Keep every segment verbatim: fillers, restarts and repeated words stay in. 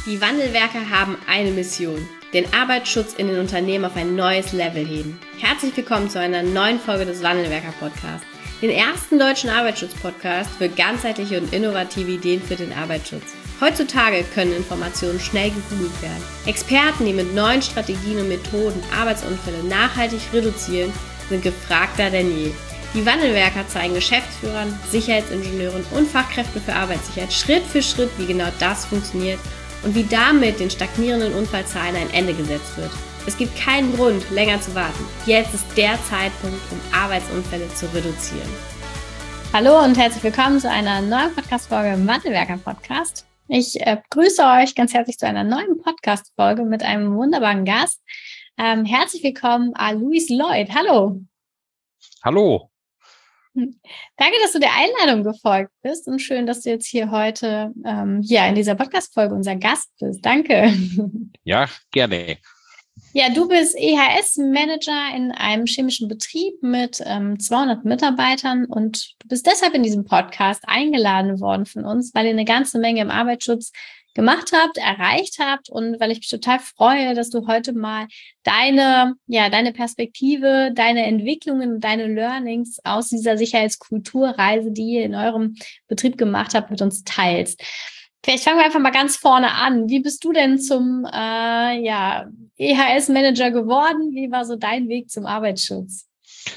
Die Wandelwerker haben eine Mission: den Arbeitsschutz in den Unternehmen auf ein neues Level heben. Herzlich willkommen zu einer neuen Folge des Wandelwerker-Podcasts, den ersten deutschen Arbeitsschutz-Podcast für ganzheitliche und innovative Ideen für den Arbeitsschutz. Heutzutage können Informationen schnell gegoogelt werden. Experten, die mit neuen Strategien und Methoden Arbeitsunfälle nachhaltig reduzieren, sind gefragter denn je. Die Wandelwerker zeigen Geschäftsführern, Sicherheitsingenieuren und Fachkräften für Arbeitssicherheit Schritt für Schritt, wie genau das funktioniert und wie damit den stagnierenden Unfallzahlen ein Ende gesetzt wird. Es gibt keinen Grund, länger zu warten. Jetzt ist der Zeitpunkt, um Arbeitsunfälle zu reduzieren. Hallo und herzlich willkommen zu einer neuen Podcast-Folge im Wandelwerker-Podcast. Ich äh, grüße euch ganz herzlich zu einer neuen Podcast-Folge mit einem wunderbaren Gast. Ähm, herzlich willkommen an Louis Lloyd. Hallo. Hallo. Danke, dass du der Einladung gefolgt bist und schön, dass du jetzt hier heute ähm, ja, in dieser Podcast-Folge unser Gast bist. Danke. Ja, gerne. Ja, du bist E H S-Manager in einem chemischen Betrieb mit ähm, zweihundert Mitarbeitern und du bist deshalb in diesem Podcast eingeladen worden von uns, weil ihr eine ganze Menge im Arbeitsschutz gemacht habt, erreicht habt und weil ich mich total freue, dass du heute mal deine, ja, deine Perspektive, deine Entwicklungen, deine Learnings aus dieser Sicherheitskulturreise, die ihr in eurem Betrieb gemacht habt, mit uns teilst. Vielleicht fangen wir einfach mal ganz vorne an. Wie bist du denn zum äh, ja, E H S-Manager geworden? Wie war so dein Weg zum Arbeitsschutz?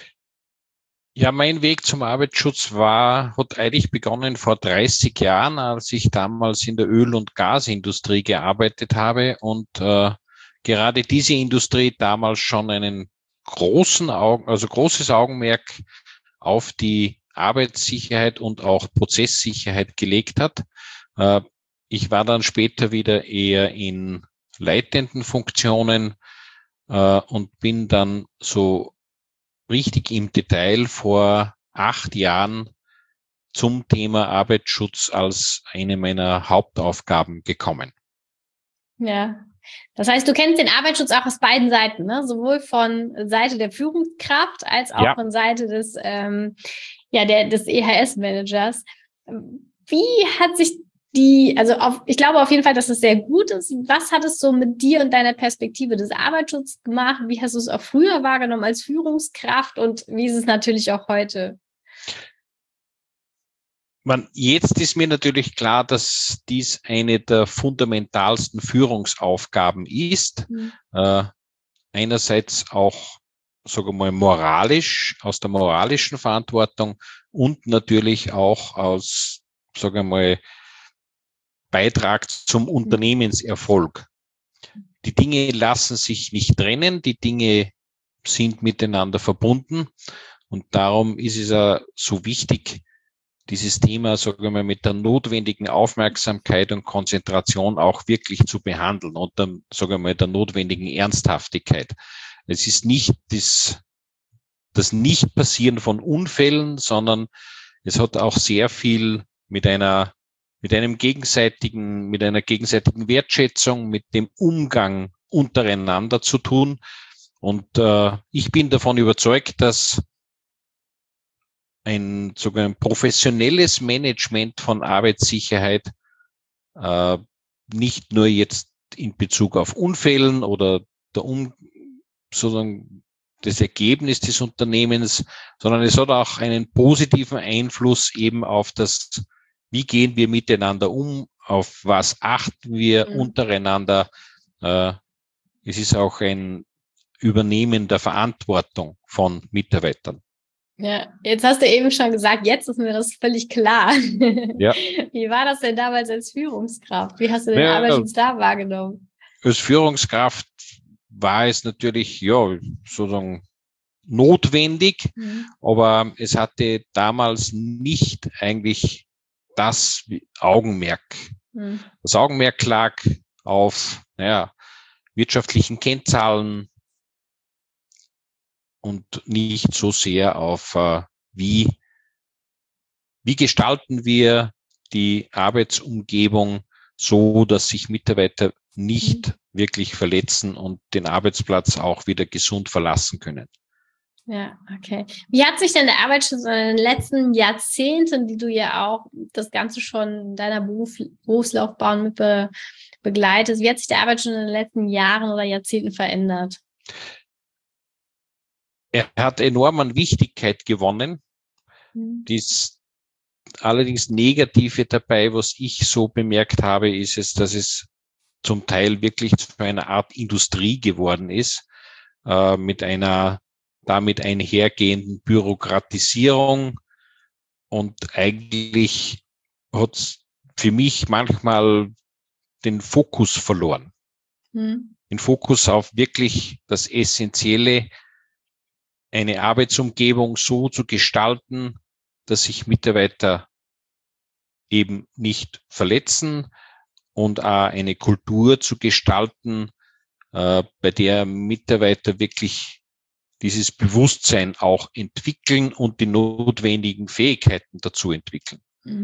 Ja, mein Weg zum Arbeitsschutz war, hat eigentlich begonnen vor dreißig Jahren, als ich damals in der Öl- und Gasindustrie gearbeitet habe und äh, gerade diese Industrie damals schon einen großen Augen, also großes Augenmerk auf die Arbeitssicherheit und auch Prozesssicherheit gelegt hat. Äh, ich war dann später wieder eher in leitenden Funktionen äh, und bin dann so richtig im Detail vor acht Jahren zum Thema Arbeitsschutz als eine meiner Hauptaufgaben gekommen. Ja, das heißt, du kennst den Arbeitsschutz auch aus beiden Seiten, ne? Sowohl von Seite der Führungskraft als auch Ja. von Seite des, ähm, ja, der, des E H S-Managers. Wie hat sich die, also auf, ich glaube auf jeden Fall, dass es sehr gut ist. Was hat es so mit dir und deiner Perspektive des Arbeitsschutzes gemacht? Wie hast du es auch früher wahrgenommen als Führungskraft und wie ist es natürlich auch heute? Man, jetzt ist mir natürlich klar, dass dies eine der fundamentalsten Führungsaufgaben ist. Mhm. Äh, einerseits auch, sagen wir mal, moralisch, aus der moralischen Verantwortung und natürlich auch aus, sagen wir mal, Beitrag zum Unternehmenserfolg. Die Dinge lassen sich nicht trennen, die Dinge sind miteinander verbunden und darum ist es ja so wichtig, dieses Thema, sagen wir mal, mit der notwendigen Aufmerksamkeit und Konzentration auch wirklich zu behandeln und dann, sagen wir mal, der notwendigen Ernsthaftigkeit. Es ist nicht das, das Nicht-Passieren von Unfällen, sondern es hat auch sehr viel mit einer mit einem gegenseitigen, mit einer gegenseitigen Wertschätzung, mit dem Umgang untereinander zu tun. Und äh, ich bin davon überzeugt, dass ein sogar ein professionelles Management von Arbeitssicherheit äh, nicht nur jetzt in Bezug auf Unfällen oder der um, sozusagen das Ergebnis des Unternehmens, sondern es hat auch einen positiven Einfluss eben auf das, wie gehen wir miteinander um, auf was achten wir mhm. untereinander. Äh, es ist auch ein Übernehmen der Verantwortung von Mitarbeitern. Ja, jetzt hast du eben schon gesagt, jetzt ist mir das völlig klar. Ja. Wie war das denn damals als Führungskraft? Wie hast du den ja, Arbeitsschutz da wahrgenommen? Als Führungskraft war es natürlich, ja, sozusagen notwendig, mhm. aber es hatte damals nicht eigentlich das Augenmerk. Mhm. Das Augenmerk lag auf, naja, wirtschaftlichen Kennzahlen und nicht so sehr auf, äh, wie, wie gestalten wir die Arbeitsumgebung so, dass sich Mitarbeiter nicht mhm. wirklich verletzen und den Arbeitsplatz auch wieder gesund verlassen können. Ja, okay. Wie hat sich denn der Arbeitsschutz in den letzten Jahrzehnten, die du ja auch das Ganze schon in deiner Beruf, Berufslaufbahn mit be, begleitest. Wie hat sich der Arbeit schon in den letzten Jahren oder Jahrzehnten verändert? Er hat enorm an Wichtigkeit gewonnen. Mhm. Das allerdings Negative dabei, was ich so bemerkt habe, ist es, dass es zum Teil wirklich zu einer Art Industrie geworden ist, äh, mit einer damit einhergehenden Bürokratisierung. Und eigentlich hat es für mich manchmal den Fokus verloren. Mhm. Den Fokus auf wirklich das Essentielle, eine Arbeitsumgebung so zu gestalten, dass sich Mitarbeiter eben nicht verletzen und auch eine Kultur zu gestalten, äh, bei der Mitarbeiter wirklich dieses Bewusstsein auch entwickeln und die notwendigen Fähigkeiten dazu entwickeln.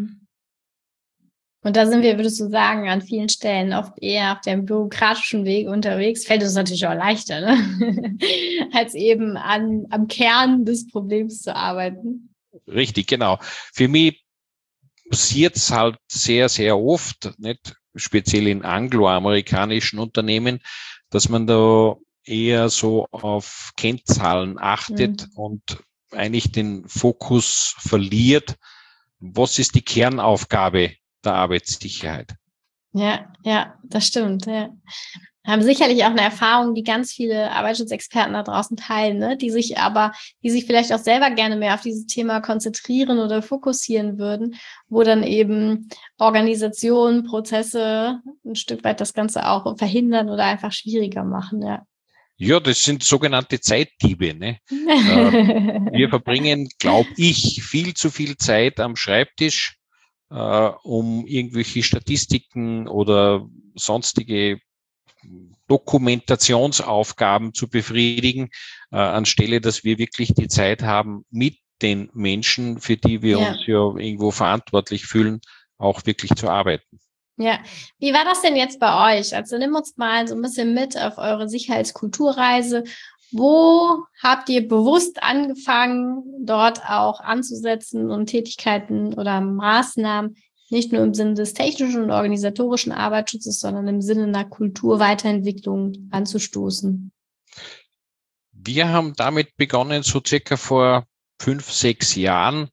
Und da sind wir, würdest du sagen, an vielen Stellen oft eher auf dem bürokratischen Weg unterwegs. Fällt uns natürlich auch leichter, ne? als eben an, am Kern des Problems zu arbeiten. Richtig, genau. Für mich passiert es halt sehr, sehr oft, nicht speziell in angloamerikanischen Unternehmen, dass man da eher so auf Kennzahlen achtet mhm. und eigentlich den Fokus verliert. Was ist die Kernaufgabe der Arbeitssicherheit? Ja, ja, das stimmt. Ja. Haben sicherlich auch eine Erfahrung, die ganz viele Arbeitsschutzexperten da draußen teilen, ne? die sich aber, die sich vielleicht auch selber gerne mehr auf dieses Thema konzentrieren oder fokussieren würden, wo dann eben Organisationen, Prozesse ein Stück weit das Ganze auch verhindern oder einfach schwieriger machen, ja. Ja, das sind sogenannte Zeitdiebe. Ne? äh, wir verbringen, glaube ich, viel zu viel Zeit am Schreibtisch, äh, um irgendwelche Statistiken oder sonstige Dokumentationsaufgaben zu befriedigen, äh, anstelle, dass wir wirklich die Zeit haben, mit den Menschen, für die wir ja. uns ja irgendwo verantwortlich fühlen, auch wirklich zu arbeiten. Ja, wie war das denn jetzt bei euch? Also nimm uns mal so ein bisschen mit auf eure Sicherheitskulturreise. Wo habt ihr bewusst angefangen, dort auch anzusetzen und Tätigkeiten oder Maßnahmen nicht nur im Sinne des technischen und organisatorischen Arbeitsschutzes, sondern im Sinne einer Kulturweiterentwicklung anzustoßen? Wir haben damit begonnen, so circa vor fünf, sechs Jahren,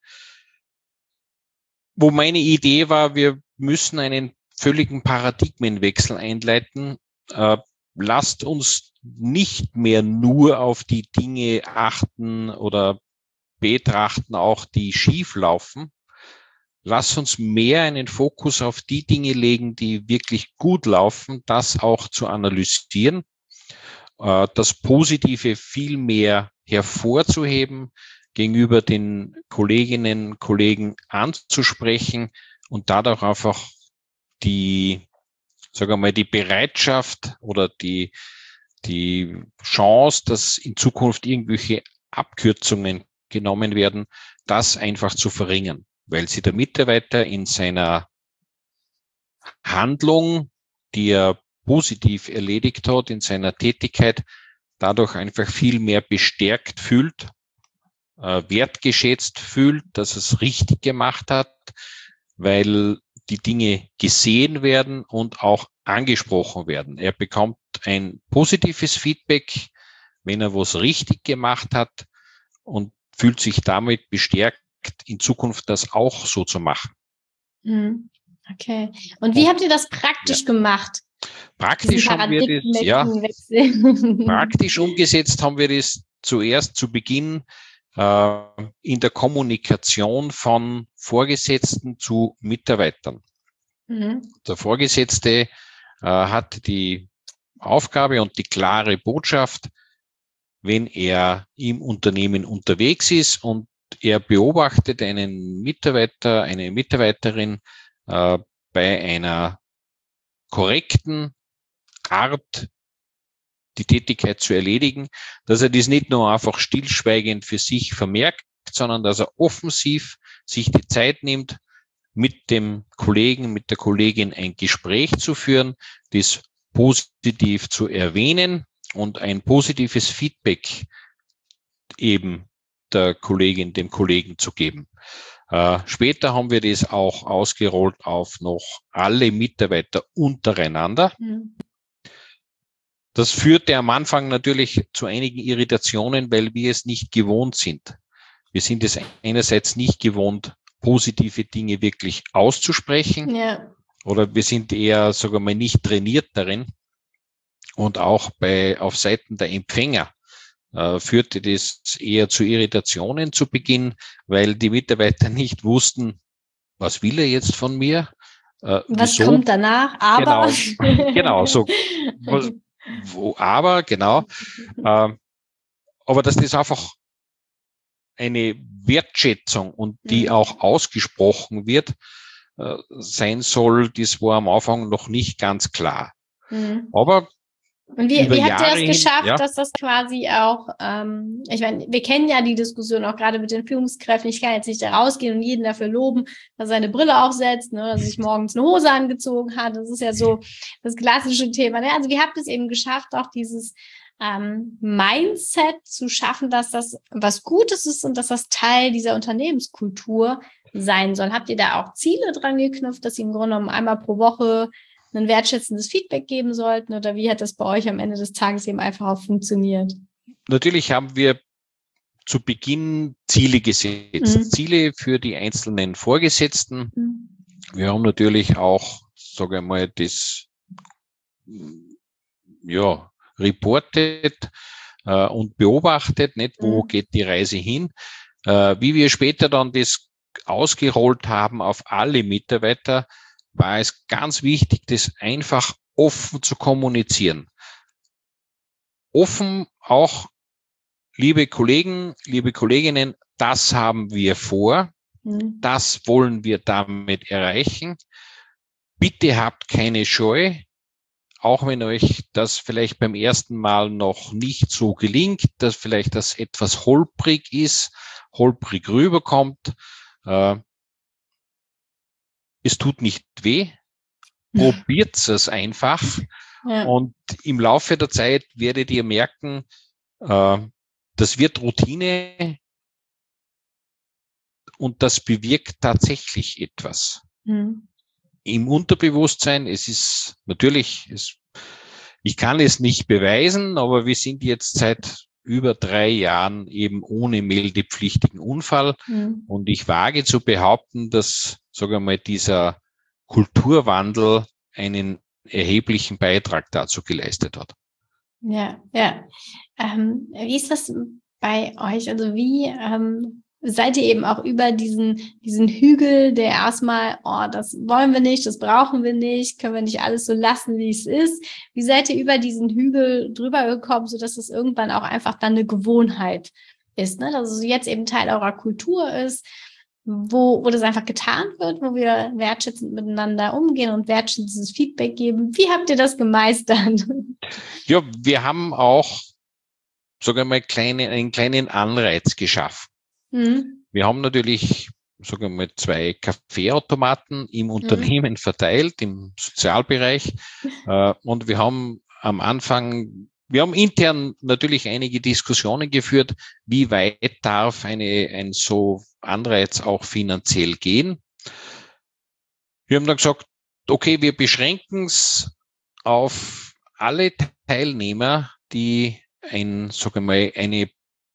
wo meine Idee war, wir müssen einen völligen Paradigmenwechsel einleiten. Äh, lasst uns nicht mehr nur auf die Dinge achten oder betrachten, auch die schief laufen. Lass uns mehr einen Fokus auf die Dinge legen, die wirklich gut laufen, das auch zu analysieren, äh, das Positive viel mehr hervorzuheben, gegenüber den Kolleginnen und Kollegen anzusprechen und dadurch einfach die, sagen wir mal, die Bereitschaft oder die, die Chance, dass in Zukunft irgendwelche Abkürzungen genommen werden, das einfach zu verringern, weil sie der Mitarbeiter in seiner Handlung, die er positiv erledigt hat, in seiner Tätigkeit, dadurch einfach viel mehr bestärkt fühlt, äh, wertgeschätzt fühlt, dass es richtig gemacht hat, weil die Dinge gesehen werden und auch angesprochen werden. Er bekommt ein positives Feedback, wenn er was richtig gemacht hat und fühlt sich damit bestärkt, in Zukunft das auch so zu machen. Okay. Und wie und, habt ihr das praktisch ja. gemacht? Praktisch haben wir das, ja, praktisch umgesetzt haben wir das zuerst zu Beginn äh, in der Kommunikation von Vorgesetzten zu Mitarbeitern. Mhm. Der Vorgesetzte äh, hat die Aufgabe und die klare Botschaft, wenn er im Unternehmen unterwegs ist und er beobachtet einen Mitarbeiter, eine Mitarbeiterin äh, bei einer korrekten Art, die Tätigkeit zu erledigen, dass er das nicht nur einfach stillschweigend für sich vermerkt, sondern dass er offensiv sich die Zeit nimmt, mit dem Kollegen, mit der Kollegin ein Gespräch zu führen, das positiv zu erwähnen und ein positives Feedback eben der Kollegin, dem Kollegen zu geben. Äh, später haben wir das auch ausgerollt auf noch alle Mitarbeiter untereinander. Mhm. Das führte am Anfang natürlich zu einigen Irritationen, weil wir es nicht gewohnt sind. Wir sind es einerseits nicht gewohnt, positive Dinge wirklich auszusprechen. Ja. Oder wir sind eher, sagen wir mal, nicht trainiert darin. Und auch bei, auf Seiten der Empfänger äh, führte das eher zu Irritationen zu Beginn, weil die Mitarbeiter nicht wussten, was will er jetzt von mir? Äh, was wieso? Kommt danach? Aber. Genau, genau so. Was, wo, aber, genau. Äh, aber dass das einfach eine Wertschätzung und die mhm. auch ausgesprochen wird, äh, sein soll, das war am Anfang noch nicht ganz klar. Mhm. Aber und wie, wie habt ihr es geschafft, ja? dass das quasi auch, ähm, ich meine, wir kennen ja die Diskussion auch gerade mit den Führungskräften. Ich kann jetzt nicht da rausgehen und jeden dafür loben, dass er seine Brille aufsetzt, ne, dass er sich morgens eine Hose angezogen hat. Das ist ja so das klassische Thema. Ne? Also wie habt ihr es eben geschafft, auch dieses ähm, Mindset zu schaffen, dass das was Gutes ist und dass das Teil dieser Unternehmenskultur sein soll? Habt ihr da auch Ziele dran geknüpft, dass ihr im Grunde genommen einmal pro Woche ein wertschätzendes Feedback geben sollten, oder wie hat das bei euch am Ende des Tages eben einfach auch funktioniert? Natürlich haben wir zu Beginn Ziele gesetzt, mhm. Ziele für die einzelnen Vorgesetzten. Mhm. Wir haben natürlich auch, sage ich mal, das ja reportet äh, und beobachtet, nicht wo mhm. geht die Reise hin. Äh, wie wir später dann das ausgerollt haben auf alle Mitarbeiter, war es ganz wichtig, das einfach offen zu kommunizieren. Offen auch, liebe Kollegen, liebe Kolleginnen, das haben wir vor, mhm. das wollen wir damit erreichen. Bitte habt keine Scheu, auch wenn euch das vielleicht beim ersten Mal noch nicht so gelingt, dass vielleicht das etwas holprig ist, holprig rüberkommt. Äh, Es tut nicht weh, probiert es einfach ja. Und im Laufe der Zeit werdet ihr merken, äh, das wird Routine und das bewirkt tatsächlich etwas. Mhm. Im Unterbewusstsein, es ist natürlich, es, ich kann es nicht beweisen, aber wir sind jetzt seit über drei Jahren eben ohne meldepflichtigen Unfall. Mhm. Und ich wage zu behaupten, dass, sagen wir mal, dieser Kulturwandel einen erheblichen Beitrag dazu geleistet hat. Ja, ja. Ähm, wie ist das bei euch? Also wie ähm, seid ihr eben auch über diesen diesen Hügel, der erstmal, oh, das wollen wir nicht, das brauchen wir nicht, können wir nicht alles so lassen, wie es ist. Wie seid ihr über diesen Hügel drüber gekommen, sodass es irgendwann auch einfach dann eine Gewohnheit ist, ne? Dass es jetzt eben Teil eurer Kultur ist, wo, wo das einfach getan wird, wo wir wertschätzend miteinander umgehen und wertschätzendes Feedback geben. Wie habt ihr das gemeistert? Ja, wir haben auch sogar mal kleine, einen kleinen Anreiz geschaffen. Mhm. Wir haben natürlich, sagen wir mal, zwei Kaffeeautomaten im Unternehmen mhm. verteilt, im Sozialbereich. äh, und wir haben am Anfang, wir haben intern natürlich einige Diskussionen geführt, wie weit darf eine, ein so Anreiz auch finanziell gehen. Wir haben dann gesagt, okay, wir beschränken es auf alle Teilnehmer, die ein, sagen wir mal, eine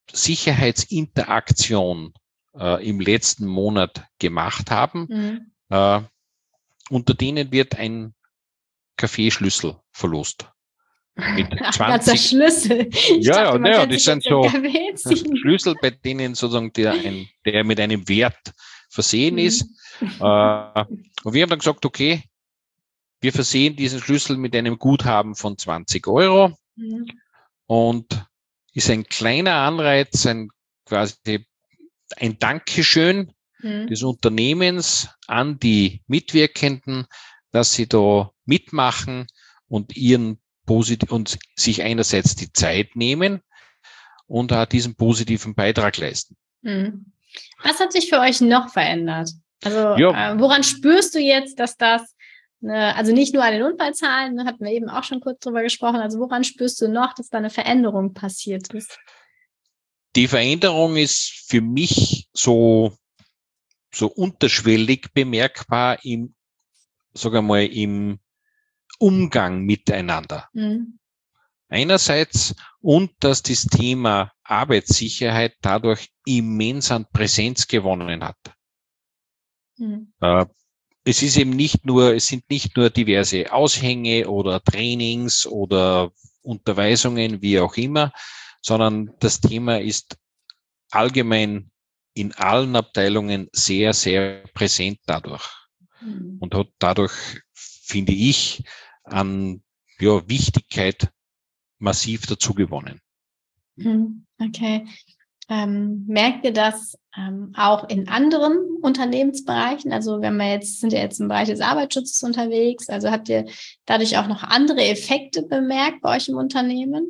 Sicherheitsinteraktion äh, im letzten Monat gemacht haben. Mhm. Äh, unter denen wird ein Kaffeeschlüssel verlost. Mit zwanzig Schlüssel. Ich ja, dachte, ja, ja, das sind so Schlüssel, bei denen sozusagen der, ein, der mit einem Wert versehen mhm. ist. Äh, und wir haben dann gesagt, okay, wir versehen diesen Schlüssel mit einem Guthaben von zwanzig Euro. Mhm. Und ist ein kleiner Anreiz, ein quasi ein Dankeschön mhm. des Unternehmens an die Mitwirkenden, dass sie da mitmachen und ihren positiv und sich einerseits die Zeit nehmen und auch diesen positiven Beitrag leisten. Mhm. Was hat sich für euch noch verändert? Also ja. äh, woran spürst du jetzt, dass das also nicht nur an den Unfallzahlen, da hatten wir eben auch schon kurz drüber gesprochen, also woran spürst du noch, dass da eine Veränderung passiert ist? Die Veränderung ist für mich so, so unterschwellig bemerkbar im, sagen wir mal, im Umgang miteinander. Mhm. Einerseits und dass das Thema Arbeitssicherheit dadurch immens an Präsenz gewonnen hat. Mhm. Äh, es ist eben nicht nur, es sind nicht nur diverse Aushänge oder Trainings oder Unterweisungen, wie auch immer, sondern das Thema ist allgemein in allen Abteilungen sehr, sehr präsent dadurch. Mhm. Und hat dadurch, finde ich, an ja, Wichtigkeit massiv dazu gewonnen. Okay. Ähm, merkt ihr das ähm, auch in anderen Unternehmensbereichen? Also wenn wir jetzt, sind ja jetzt im Bereich des Arbeitsschutzes unterwegs, also habt ihr dadurch auch noch andere Effekte bemerkt bei euch im Unternehmen?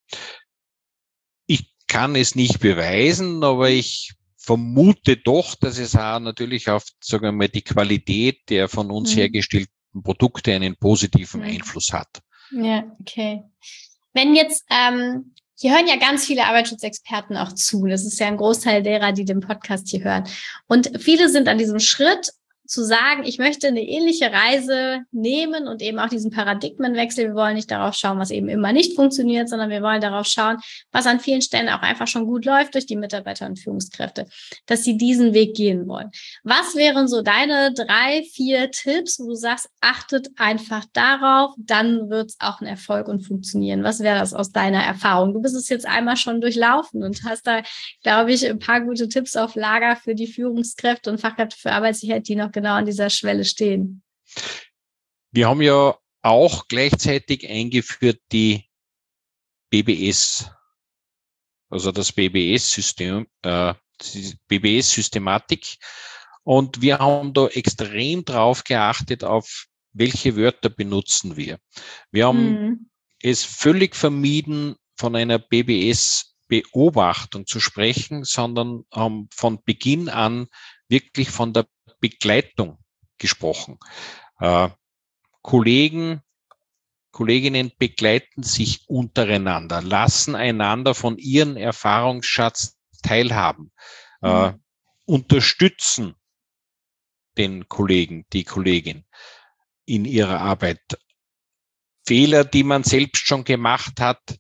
Ich kann es nicht beweisen, aber ich vermute doch, dass es auch natürlich auf, sagen wir mal, die Qualität der von uns mhm. hergestellten Produkte einen positiven mhm. Einfluss hat. Ja, okay. Wenn jetzt, ähm, hier hören ja ganz viele Arbeitsschutzexperten auch zu. Das ist ja ein Großteil derer, die den Podcast hier hören. Und viele sind an diesem Schritt zu sagen, ich möchte eine ähnliche Reise nehmen und eben auch diesen Paradigmenwechsel. Wir wollen nicht darauf schauen, was eben immer nicht funktioniert, sondern wir wollen darauf schauen, was an vielen Stellen auch einfach schon gut läuft durch die Mitarbeiter und Führungskräfte, dass sie diesen Weg gehen wollen. Was wären so deine drei, vier Tipps, wo du sagst, achtet einfach darauf, dann wird es auch ein Erfolg und funktionieren? Was wäre das aus deiner Erfahrung? Du bist es jetzt einmal schon durchlaufen und hast da, glaube ich, ein paar gute Tipps auf Lager für die Führungskräfte und Fachkräfte für Arbeitssicherheit, die noch genau an dieser Schwelle stehen. Wir haben ja auch gleichzeitig eingeführt die B B S, also das B B S-System, äh, B B S-Systematik. Und wir haben da extrem drauf geachtet, auf welche Wörter benutzen wir. Wir haben mhm. es völlig vermieden, von einer B B S-Beobachtung zu sprechen, sondern haben von Beginn an wirklich von der Begleitung gesprochen. Äh, Kollegen, Kolleginnen begleiten sich untereinander, lassen einander von ihrem Erfahrungsschatz teilhaben, mhm. äh, unterstützen den Kollegen, die Kollegin in ihrer Arbeit. Fehler, die man selbst schon gemacht hat,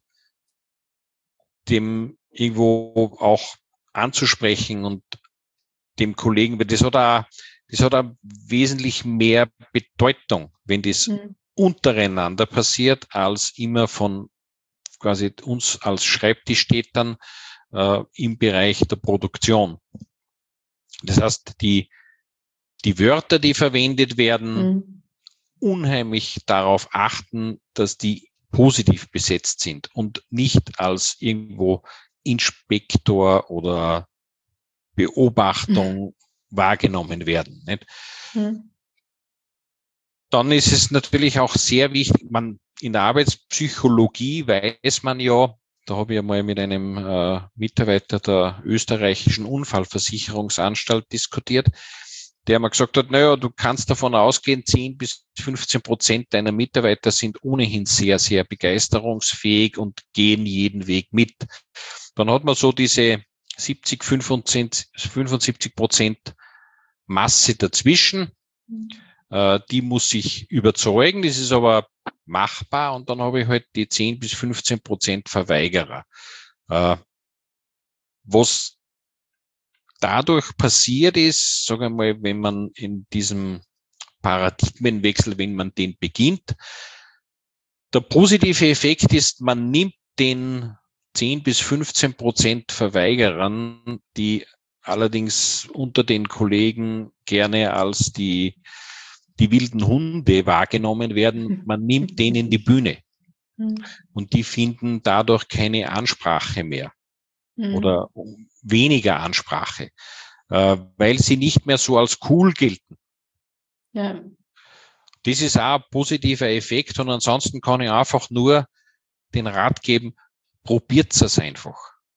dem irgendwo auch anzusprechen und dem Kollegen, das hat auch, das hat auch wesentlich mehr Bedeutung, wenn das mhm. untereinander passiert, als immer von quasi uns als Schreibtischtätern äh, im Bereich der Produktion. Das heißt, die, die Wörter, die verwendet werden, mhm. unheimlich darauf achten, dass die positiv besetzt sind und nicht als irgendwo Inspektor oder Beobachtung mhm. wahrgenommen werden. Nicht? Mhm. Dann ist es natürlich auch sehr wichtig, man in der Arbeitspsychologie weiß man ja, da habe ich einmal mit einem äh, Mitarbeiter der österreichischen Unfallversicherungsanstalt diskutiert, der mir gesagt hat, naja, du kannst davon ausgehen, zehn bis fünfzehn Prozent deiner Mitarbeiter sind ohnehin sehr, sehr begeisterungsfähig und gehen jeden Weg mit. Dann hat man so diese siebzig, fünfundsiebzig Prozent Masse dazwischen. Mhm. Äh, die muss ich überzeugen, das ist aber machbar. Und dann habe ich halt die zehn bis fünfzehn Prozent Verweigerer. Äh, was dadurch passiert ist, sagen wir mal, wenn man in diesem Paradigmenwechsel, wenn man den beginnt, der positive Effekt ist, man nimmt den zehn bis fünfzehn Prozent Verweigerern, die allerdings unter den Kollegen gerne als die, die wilden Hunde wahrgenommen werden, man nimmt denen die Bühne. Und die finden dadurch keine Ansprache mehr oder weniger Ansprache, äh, weil sie nicht mehr so als cool gelten. Ja. Das ist auch ein positiver Effekt und ansonsten kann ich einfach nur den Rat geben, probiert es einfach.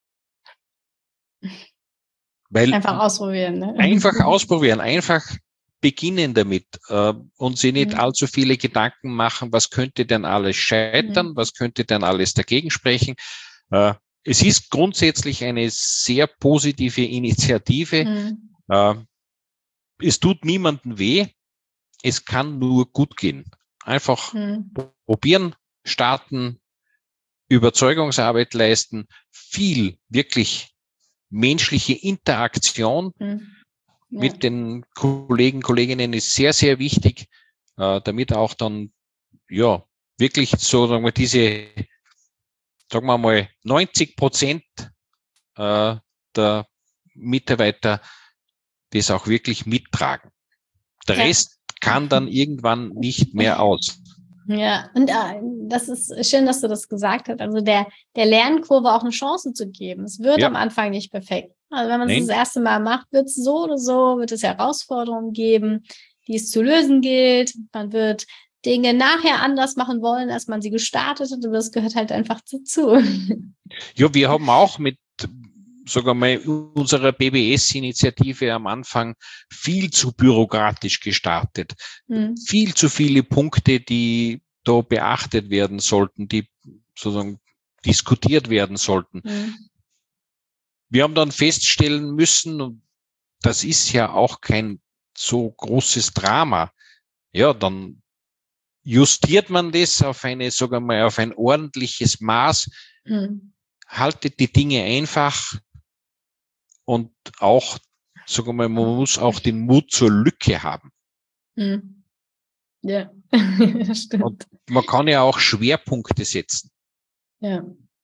Weil einfach ausprobieren. Ne? Einfach ausprobieren, einfach beginnen damit äh, und sich nicht mhm. allzu viele Gedanken machen, was könnte denn alles scheitern, mhm. was könnte denn alles dagegen sprechen. Äh, es ist grundsätzlich eine sehr positive Initiative. Mhm. Äh, es tut niemandem weh, es kann nur gut gehen. Einfach mhm. probieren, starten, Überzeugungsarbeit leisten, viel wirklich menschliche Interaktion mhm. ja. mit den Kollegen, Kolleginnen ist sehr, sehr wichtig, äh, damit auch dann, ja, wirklich so, sagen wir, diese, sagen wir mal, neunzig Prozent äh, der Mitarbeiter das auch wirklich mittragen. Der ja. Rest kann dann irgendwann nicht mehr aus. Ja, und äh, das ist schön, dass du das gesagt hast. Also der, der Lernkurve auch eine Chance zu geben. Es wird ja. am Anfang nicht perfekt. Also wenn man es das erste Mal macht, wird es so oder so, wird es Herausforderungen geben, die es zu lösen gilt. Man wird Dinge nachher anders machen wollen, als man sie gestartet hat. Und das gehört halt einfach dazu. Ja, wir haben auch mit sogar mal unserer B B S-Initiative am Anfang viel zu bürokratisch gestartet. Hm. Viel zu viele Punkte, die da beachtet werden sollten, die sozusagen diskutiert werden sollten. Hm. Wir haben dann feststellen müssen, und das ist ja auch kein so großes Drama, ja, dann justiert man das auf eine, sogar mal auf ein ordentliches Maß, hm. haltet die Dinge einfach und auch, sagen wir mal, man muss auch den Mut zur Lücke haben. Hm. Ja, das stimmt. Und man kann ja auch Schwerpunkte setzen. Ja.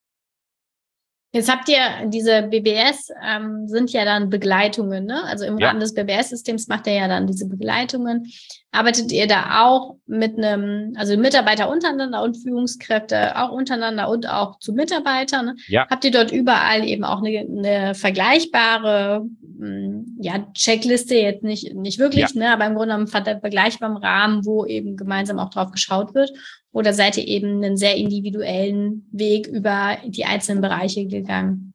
Jetzt habt ihr, diese B B S ähm, sind ja dann Begleitungen, ne? Also im ja. Rahmen des B B S-Systems macht ihr ja dann diese Begleitungen. Arbeitet ihr da auch mit einem, also Mitarbeiter untereinander und Führungskräfte auch untereinander und auch zu Mitarbeitern? Ja. Habt ihr dort überall eben auch eine, eine vergleichbare ja, Checkliste, jetzt nicht, nicht wirklich, ja. ne, aber im Grunde genommen vergleichbaren Rahmen, wo eben gemeinsam auch drauf geschaut wird? Oder seid ihr eben einen sehr individuellen Weg über die einzelnen Bereiche gegangen?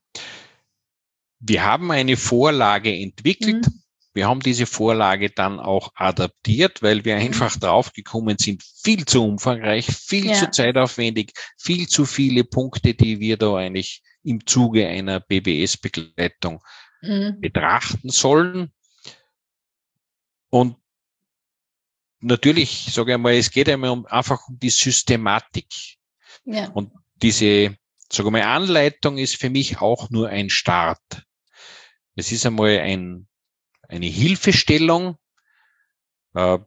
Wir haben eine Vorlage entwickelt. Mhm. Wir haben diese Vorlage dann auch adaptiert, weil wir einfach mhm. draufgekommen sind, viel zu umfangreich, viel ja. zu zeitaufwendig, viel zu viele Punkte, die wir da eigentlich im Zuge einer B B S-Begleitung mhm. betrachten sollen. Und natürlich, sage ich mal, es geht einmal um, einfach um die Systematik. Ja. Und diese, sage ich mal, Anleitung ist für mich auch nur ein Start. Es ist einmal ein, eine Hilfestellung, äh,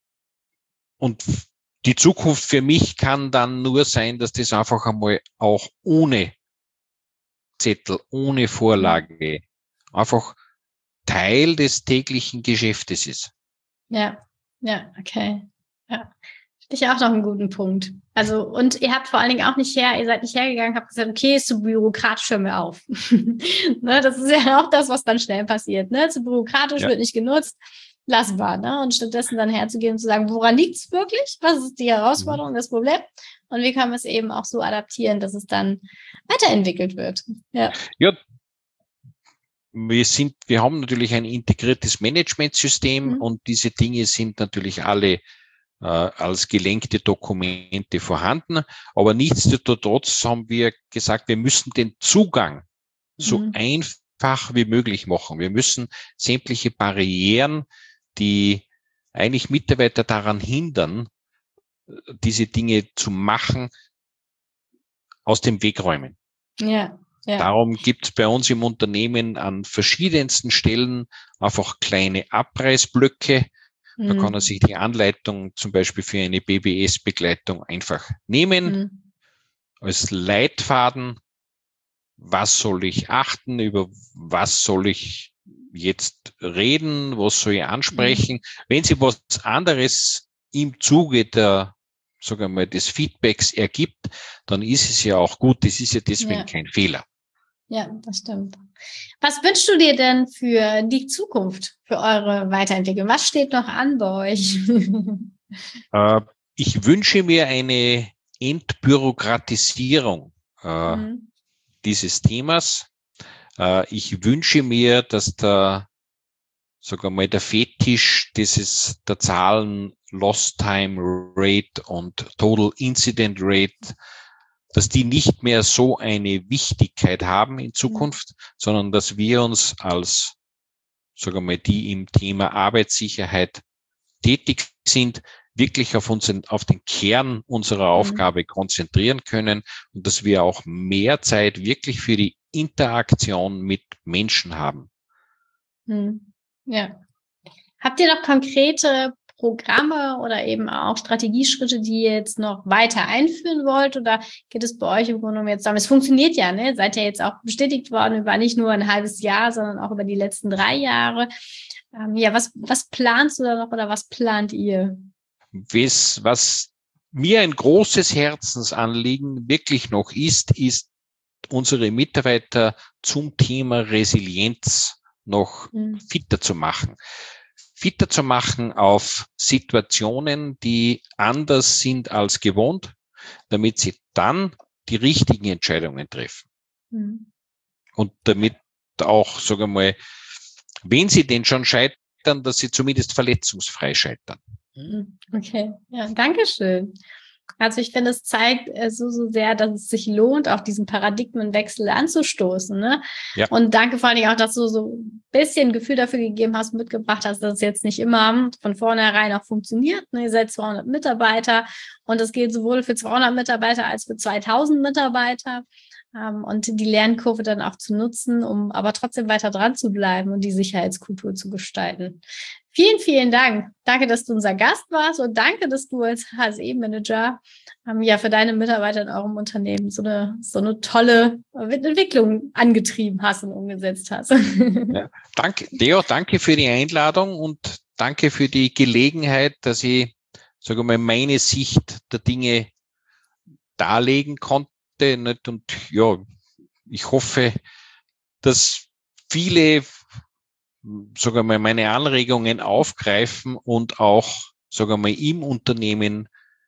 und die Zukunft für mich kann dann nur sein, dass das einfach einmal auch ohne Zettel, ohne Vorlage, einfach Teil des täglichen Geschäftes ist. Ja, ja, okay. Ja. Ich auch noch einen guten Punkt. Also, und ihr habt vor allen Dingen auch nicht her, ihr seid nicht hergegangen, habt gesagt, okay, ist zu bürokratisch, hören wir auf. Ne, das ist ja auch das, was dann schnell passiert. Ne? Zu bürokratisch ja. wird nicht genutzt, lassen wir. Ne? Und stattdessen dann herzugehen und zu sagen, woran liegt es wirklich? Was ist die Herausforderung, das Problem? Und wie kann man es eben auch so adaptieren, dass es dann weiterentwickelt wird? Ja. Ja. Wir sind, wir haben natürlich ein integriertes Managementsystem mhm. und diese Dinge sind natürlich alle äh, als gelenkte Dokumente vorhanden. Aber nichtsdestotrotz haben wir gesagt, wir müssen den Zugang mhm. so einfach wie möglich machen. Wir müssen sämtliche Barrieren, die eigentlich Mitarbeiter daran hindern, diese Dinge zu machen, aus dem Weg räumen. Ja. Ja. Darum gibt es bei uns im Unternehmen an verschiedensten Stellen einfach kleine Abreißblöcke. Mhm. Da kann er sich die Anleitung zum Beispiel für eine B B S-Begleitung einfach nehmen. Mhm. Als Leitfaden, was soll ich achten, über was soll ich jetzt reden, was soll ich ansprechen. Mhm. Wenn Sie was anderes im Zuge der, sagen wir mal, des Feedbacks ergibt, dann ist es ja auch gut. Das ist ja deswegen ja. kein Fehler. Ja, das stimmt. Was wünschst du dir denn für die Zukunft, für eure Weiterentwicklung? Was steht noch an bei euch? äh, ich wünsche mir eine Entbürokratisierung äh, mhm. dieses Themas. Äh, ich wünsche mir, dass der, sogar mal der Fetisch dieses, der Zahlen Lost Time Rate und Total Incident Rate, dass die nicht mehr so eine Wichtigkeit haben in Zukunft, mhm. sondern dass wir uns als, sagen wir mal, die im Thema Arbeitssicherheit tätig sind, wirklich auf unseren, auf den Kern unserer Aufgabe konzentrieren können und dass wir auch mehr Zeit wirklich für die Interaktion mit Menschen haben. Ja. Habt ihr noch konkrete Programme oder eben auch Strategieschritte, die ihr jetzt noch weiter einführen wollt? Oder geht es bei euch im Grunde genommen jetzt damit? Es funktioniert ja, ne? Seid ihr jetzt auch bestätigt worden über nicht nur ein halbes Jahr, sondern auch über die letzten drei Jahre. Ähm, ja, was, was planst du da noch oder was plant ihr? Was, was mir ein großes Herzensanliegen wirklich noch ist, ist, unsere Mitarbeiter zum Thema Resilienz noch mhm. fitter zu machen. Fitter zu machen auf Situationen, die anders sind als gewohnt, damit sie dann die richtigen Entscheidungen treffen. Mhm. Und damit auch, sagen wir mal, wenn sie denn schon scheitern, dass sie zumindest verletzungsfrei scheitern. Okay, ja, danke schön. Also ich finde, es zeigt äh, so, so sehr, dass es sich lohnt, auch diesen Paradigmenwechsel anzustoßen. Ne? Ja. Und danke vor allem auch, dass du so ein bisschen Gefühl dafür gegeben hast, mitgebracht hast, dass es jetzt nicht immer von vornherein auch funktioniert. Ne? Ihr seid zweihundert Mitarbeiter und es gilt sowohl für zweihundert Mitarbeiter als für zweitausend Mitarbeiter. Um, und die Lernkurve dann auch zu nutzen, um aber trotzdem weiter dran zu bleiben und die Sicherheitskultur zu gestalten. Vielen, vielen Dank. Danke, dass du unser Gast warst und danke, dass du als H S E-Manager um, ja für deine Mitarbeiter in eurem Unternehmen so eine so eine tolle Entwicklung angetrieben hast und umgesetzt hast. Ja, danke, Leo, danke für die Einladung und danke für die Gelegenheit, dass ich, sage mal, meine Sicht der Dinge darlegen konnte. Nicht? Und ja, ich hoffe, dass viele, sagen wir mal, meine Anregungen aufgreifen und auch, sagen wir mal, im Unternehmen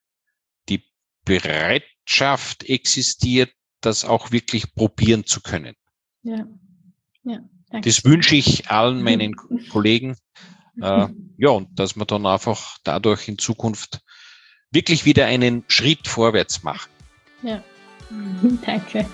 die Bereitschaft existiert, das auch wirklich probieren zu können. Ja, ja. Danke. Das wünsche ich allen meinen Kollegen. Äh, ja, und dass wir dann einfach dadurch in Zukunft wirklich wieder einen Schritt vorwärts machen. Ja. Danke.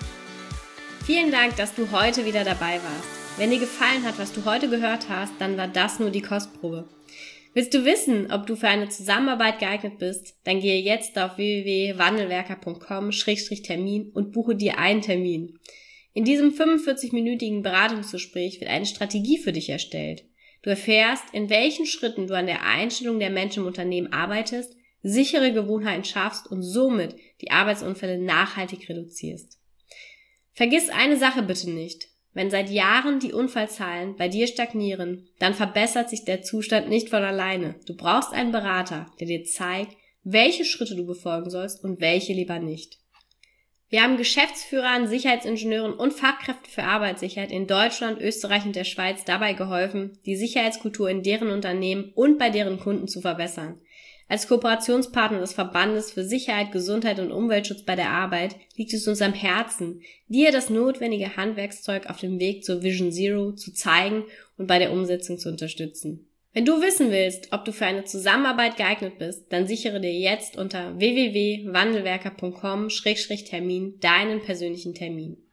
Vielen Dank, dass du heute wieder dabei warst. Wenn dir gefallen hat, was du heute gehört hast, dann war das nur die Kostprobe. Willst du wissen, ob du für eine Zusammenarbeit geeignet bist? Dann gehe jetzt auf w w w punkt wandelwerker punkt com Schrägstrich Termin und buche dir einen Termin. In diesem fünfundvierzig-minütigen Beratungsgespräch wird eine Strategie für dich erstellt. Du erfährst, in welchen Schritten du an der Einstellung der Menschen im Unternehmen arbeitest, sichere Gewohnheiten schaffst und somit die Arbeitsunfälle nachhaltig reduzierst. Vergiss eine Sache bitte nicht. Wenn seit Jahren die Unfallzahlen bei dir stagnieren, dann verbessert sich der Zustand nicht von alleine. Du brauchst einen Berater, der dir zeigt, welche Schritte du befolgen sollst und welche lieber nicht. Wir haben Geschäftsführern, Sicherheitsingenieuren und Fachkräften für Arbeitssicherheit in Deutschland, Österreich und der Schweiz dabei geholfen, die Sicherheitskultur in deren Unternehmen und bei deren Kunden zu verbessern. Als Kooperationspartner des Verbandes für Sicherheit, Gesundheit und Umweltschutz bei der Arbeit liegt es uns am Herzen, dir das notwendige Handwerkszeug auf dem Weg zur Vision Zero zu zeigen und bei der Umsetzung zu unterstützen. Wenn du wissen willst, ob du für eine Zusammenarbeit geeignet bist, dann sichere dir jetzt unter w w w punkt wandelwerker punkt com Schrägstrich Termin deinen persönlichen Termin.